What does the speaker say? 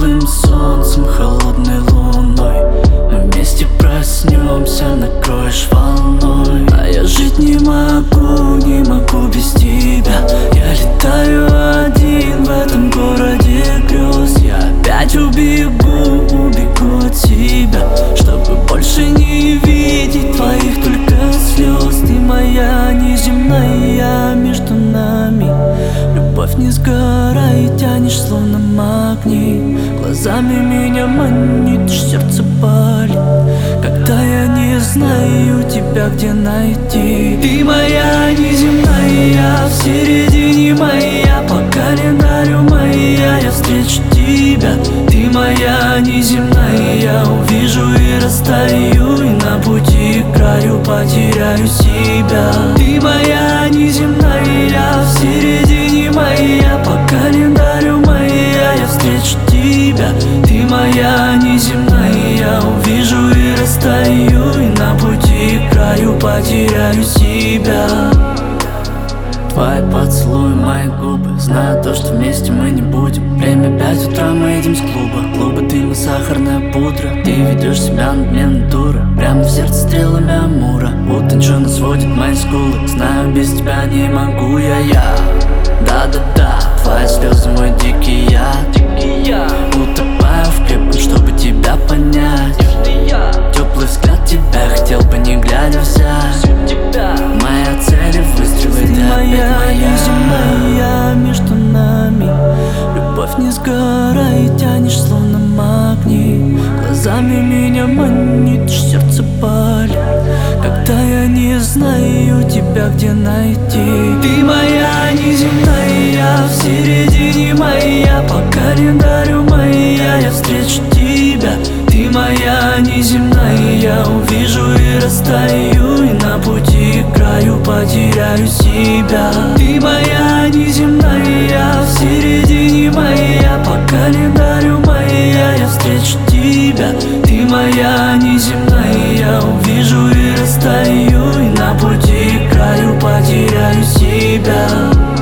теплым солнцем, холодной луной. Мы вместе проснемся, накроешь волной. А я жить не могу без тебя. Я летаю один в этом городе грез. Я опять убегу от тебя, чтобы больше не видеть твоих только слез. Ты моя неземная, между нами любовь не сгорает, тянешь словно магнит. Глазами меня манит, сердце палит, когда я не знаю тебя где найти. Ты моя неземная, в середине моя, по календарю моя, я встречу тебя. Ты моя неземная, увижу и растаю, и на пути к краю потеряю себя. Ты моя неземная, в середине моя, по календарю моя, я встречу тебя. Ты моя неземная, увижу и растаю, и на пути к краю потеряю себя. Твои поцелуи, мои губы, знаю то, что вместе мы не будем. Время 5 утра, мы едем с клуба. Клубы, дым и сахарная пудра. Ты ведешь себя надменно дура, прямо в сердце стрелами Амура. Утонченно сводит мои скулы, знаю, без тебя не могу я. Да-да-да, твои слезы мой дикий яд. Утопаю в крепком, чтобы тебя понять. Теплый взгляд тебя хотел бы не глядя взять. Моя цель выстрелы, ты моя неземная, между нами любовь не сгорает, тянешь словно магнит. Глазами меня манит, сердце палит, когда я не знаю тебя где найти. Ты моя неземная, в середине моя, по календарю моя, я встречу тебя. Ты моя неземная, увижу и растаю, и на пути к краю потеряю себя. Ты моя неземная, в середине моя, по календарю моя, я встречу тебя. Ты моя неземная, увижу и растаю, и на пути к краю потеряю себя.